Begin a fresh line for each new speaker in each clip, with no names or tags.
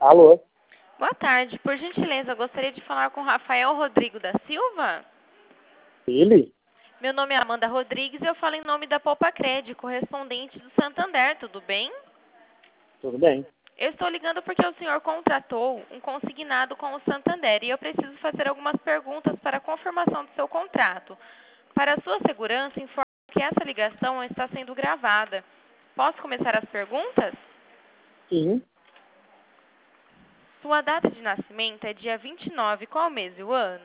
Alô?
Boa tarde. Por gentileza, eu gostaria de falar com Rafael Rodrigo da Silva.
Ele?
Meu nome é Amanda Rodrigues e eu falo em nome da Poupa Cred, correspondente do Santander, tudo bem?
Tudo bem.
Eu estou ligando porque o senhor contratou um consignado com o Santander e eu preciso fazer algumas perguntas para a confirmação do seu contrato. Para a sua segurança, informo que essa ligação está sendo gravada. Posso começar as perguntas?
Sim.
Sua data de nascimento é dia 29, qual mês e o ano?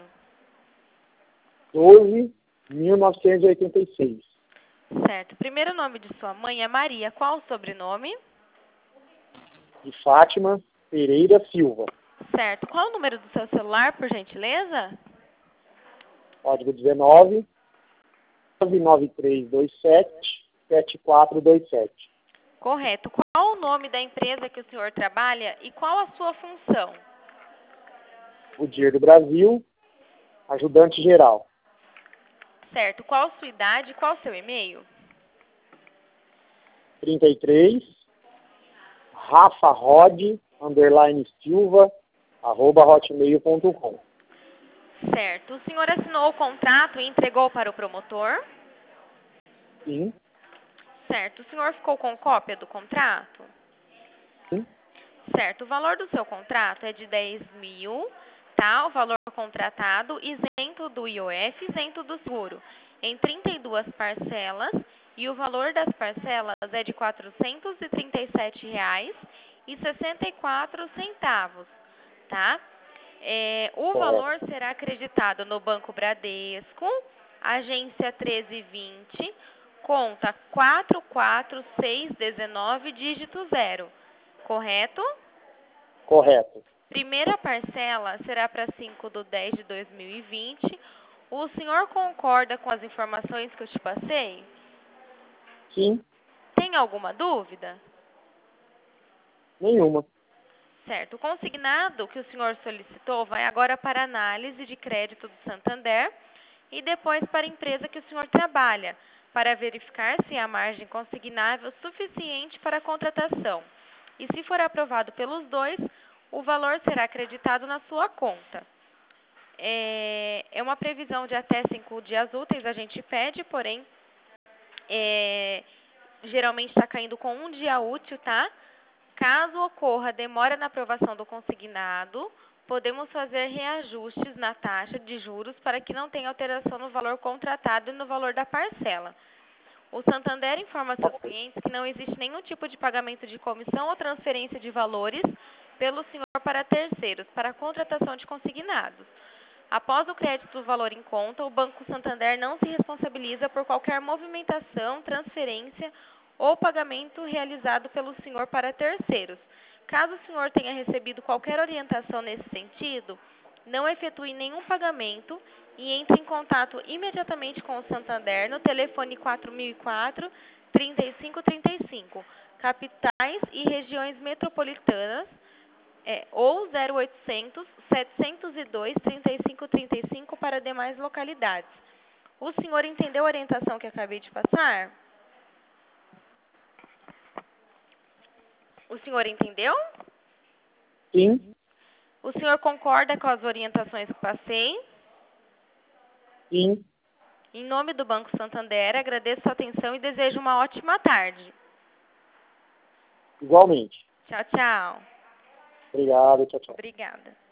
12.1986.
Certo. O primeiro nome de sua mãe é Maria. Qual o sobrenome?
De Fátima Pereira Silva.
Certo. Qual o número do seu celular, por gentileza?
Código 19 99327 7427.
Correto. Qual o nome da empresa que o senhor trabalha e qual a sua função?
O Dia do Brasil, ajudante geral.
Certo. Qual a sua idade e qual o seu e-mail?
33 Rafa Rod Silva @hotmail.com.
Certo. O senhor assinou o contrato e entregou para o promotor?
Sim.
Certo. O senhor ficou com cópia do contrato?
Sim.
Certo. O valor do seu contrato é de 10 mil, tá? O valor contratado isento do IOF, isento do seguro, em 32 parcelas, e o valor das parcelas é de R$ 437,64, tá? O
Correto.
valor será acreditado no Banco Bradesco, agência 1320, conta 44619, dígito 0. Correto?
Correto.
Primeira parcela será para 5/10/2020. O senhor concorda com as informações que eu te passei?
Sim.
Tem alguma dúvida?
Nenhuma.
Certo. O consignado que o senhor solicitou vai agora para análise de crédito do Santander e depois para a empresa que o senhor trabalha, para verificar se há margem consignável suficiente para a contratação. E se for aprovado pelos dois, o valor será acreditado na sua conta. É uma previsão de até 5 dias úteis, a gente pede, porém, geralmente está caindo com 1 dia útil, tá? Caso ocorra demora na aprovação do consignado, podemos fazer reajustes na taxa de juros para que não tenha alteração no valor contratado e no valor da parcela. O Santander informa seus clientes que não existe nenhum tipo de pagamento de comissão ou transferência de valores pelo senhor para terceiros, para a contratação de consignados. Após o crédito do valor em conta, o Banco Santander não se responsabiliza por qualquer movimentação, transferência ou pagamento realizado pelo senhor para terceiros. Caso o senhor tenha recebido qualquer orientação nesse sentido, não efetue nenhum pagamento e entre em contato imediatamente com o Santander no telefone 4004-3535, capitais e regiões metropolitanas, ou 0800 702 3535 para demais localidades. O senhor entendeu a orientação que acabei de passar? O senhor entendeu?
Sim.
O senhor concorda com as orientações que passei?
Sim.
Em nome do Banco Santander, agradeço a atenção e desejo uma ótima tarde.
Igualmente.
Tchau, tchau.
Obrigado. Tchau, tchau.
Obrigada.